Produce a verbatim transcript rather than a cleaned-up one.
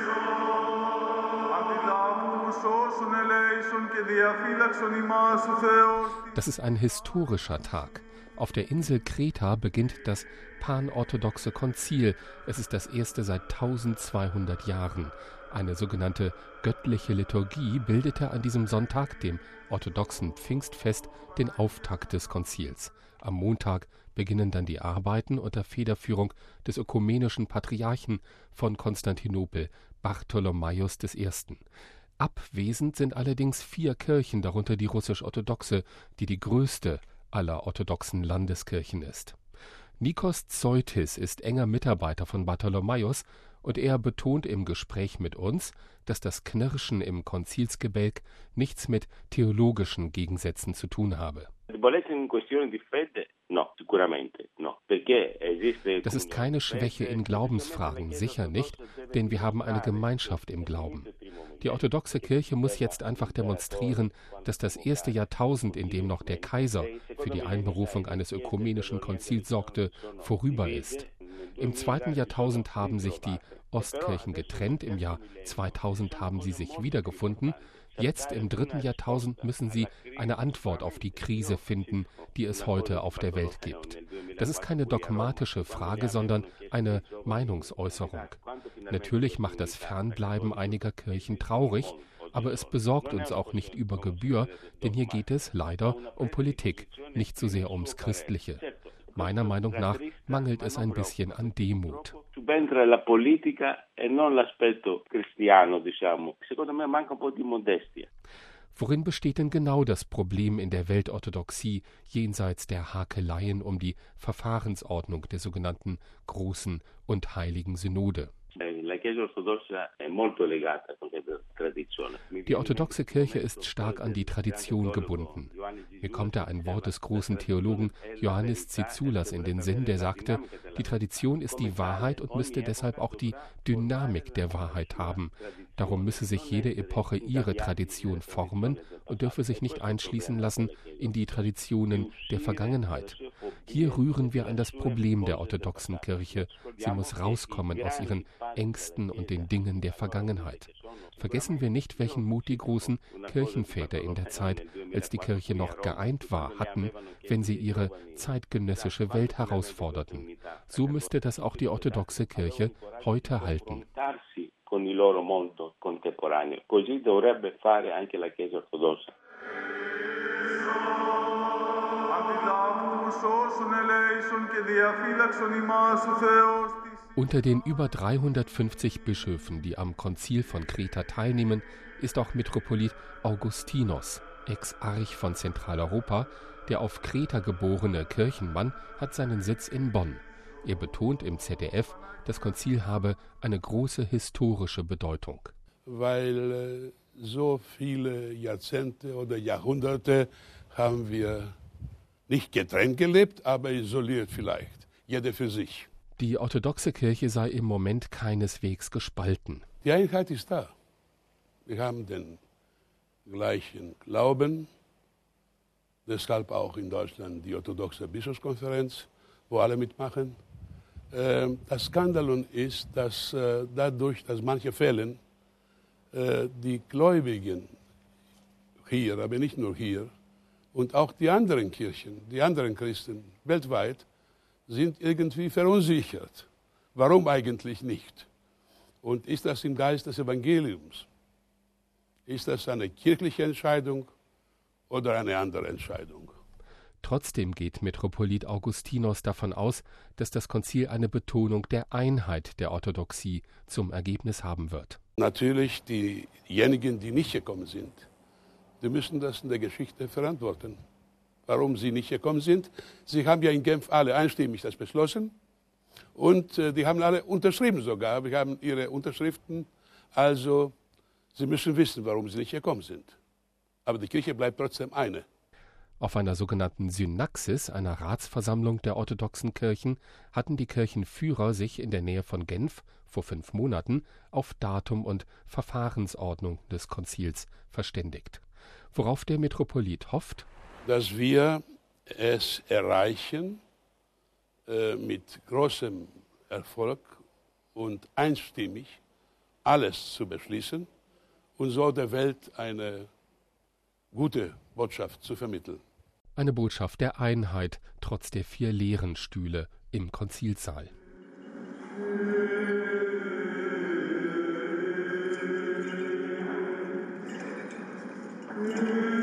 Das ist ein historischer Tag. Auf der Insel Kreta beginnt das panorthodoxe Konzil. Es ist das erste seit eintausendzweihundert Jahren. Eine sogenannte göttliche Liturgie bildete an diesem Sonntag, dem orthodoxen Pfingstfest, den Auftakt des Konzils. Am Montag beginnen dann die Arbeiten unter Federführung des ökumenischen Patriarchen von Konstantinopel, Bartholomäus der Erste. Abwesend sind allerdings vier Kirchen, darunter die russisch-orthodoxe, die die größte aller orthodoxen Landeskirchen ist. Nikos Zoitis ist enger Mitarbeiter von Bartholomäus und er betont im Gespräch mit uns, dass das Knirschen im Konzilsgebälk nichts mit theologischen Gegensätzen zu tun habe. Das ist keine Schwäche in Glaubensfragen, sicher nicht, denn wir haben eine Gemeinschaft im Glauben. Die orthodoxe Kirche muss jetzt einfach demonstrieren, dass das erste Jahrtausend, in dem noch der Kaiser für die Einberufung eines ökumenischen Konzils sorgte, vorüber ist. Im zweiten Jahrtausend haben sich die Ostkirchen getrennt, im Jahr zweitausend haben sie sich wiedergefunden. Jetzt im dritten Jahrtausend müssen sie eine Antwort auf die Krise finden, die es heute auf der Welt gibt. Das ist keine dogmatische Frage, sondern eine Meinungsäußerung. Natürlich macht das Fernbleiben einiger Kirchen traurig, aber es besorgt uns auch nicht über Gebühr, denn hier geht es leider um Politik, nicht so sehr ums Christliche. Meiner Meinung nach mangelt es ein bisschen an Demut. Worin besteht denn genau das Problem in der Weltorthodoxie jenseits der Hakeleien um die Verfahrensordnung der sogenannten Großen und Heiligen Synode? Die orthodoxe Kirche ist stark an die Tradition gebunden. Mir kommt da ein Wort des großen Theologen Ioannis Tsitsoulas in den Sinn, der sagte, die Tradition ist die Wahrheit und müsste deshalb auch die Dynamik der Wahrheit haben. Darum müsse sich jede Epoche ihre Tradition formen und dürfe sich nicht einschließen lassen in die Traditionen der Vergangenheit. Hier rühren wir an das Problem der orthodoxen Kirche. Sie muss rauskommen aus ihren Ängsten und den Dingen der Vergangenheit. Vergessen wir nicht, welchen Mut die großen Kirchenväter in der Zeit, als die Kirche noch geeint war, hatten, wenn sie ihre zeitgenössische Welt herausforderten. So müsste das auch die orthodoxe Kirche heute halten. Unter den über dreihundertfünfzig Bischöfen, die am Konzil von Kreta teilnehmen, ist auch Metropolit Augustinos, Exarch von Zentraleuropa. Der auf Kreta geborene Kirchenmann hat seinen Sitz in Bonn. Er betont im Z D F, das Konzil habe eine große historische Bedeutung. Weil äh, so viele Jahrzehnte oder Jahrhunderte haben wir nicht getrennt gelebt, aber isoliert vielleicht, jeder für sich. Die orthodoxe Kirche sei im Moment keineswegs gespalten. Die Einheit ist da. Wir haben den gleichen Glauben, deshalb auch in Deutschland die orthodoxe Bischofskonferenz, wo alle mitmachen. Das Skandalon ist, dass dadurch, dass manche fehlen, die Gläubigen hier, aber nicht nur hier, und auch die anderen Kirchen, die anderen Christen weltweit, sind irgendwie verunsichert. Warum eigentlich nicht? Und ist das im Geist des Evangeliums? Ist das eine kirchliche Entscheidung oder eine andere Entscheidung? Trotzdem geht Metropolit Augustinos davon aus, dass das Konzil eine Betonung der Einheit der Orthodoxie zum Ergebnis haben wird. Natürlich diejenigen, die nicht gekommen sind, die müssen das in der Geschichte verantworten. Warum sie nicht gekommen sind. Sie haben ja in Genf alle einstimmig das beschlossen und äh, die haben alle unterschrieben sogar. Wir haben ihre Unterschriften, also sie müssen wissen, warum sie nicht gekommen sind. Aber die Kirche bleibt trotzdem eine. Auf einer sogenannten Synaxis, einer Ratsversammlung der orthodoxen Kirchen, hatten die Kirchenführer sich in der Nähe von Genf vor fünf Monaten auf Datum und Verfahrensordnung des Konzils verständigt. Worauf der Metropolit hofft, dass wir es erreichen, äh, mit großem Erfolg und einstimmig alles zu beschließen und so der Welt eine gute Botschaft zu vermitteln. Eine Botschaft der Einheit, trotz der vier leeren Stühle im Konzilssaal. Thank you.